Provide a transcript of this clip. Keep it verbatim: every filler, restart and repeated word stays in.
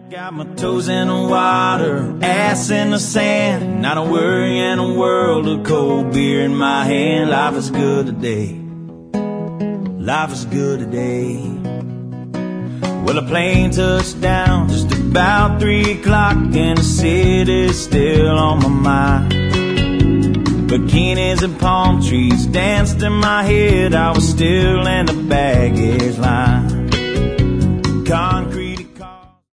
Got my toes in the water, ass in the sand, not a worry in a world of cold beer in my hand. Life is good today, life is good today. Well, a plane touched down just about three o'clock, and the city's still on my mind. Bikinis and palm trees danced in my head, I was still in the baggage line. Concrete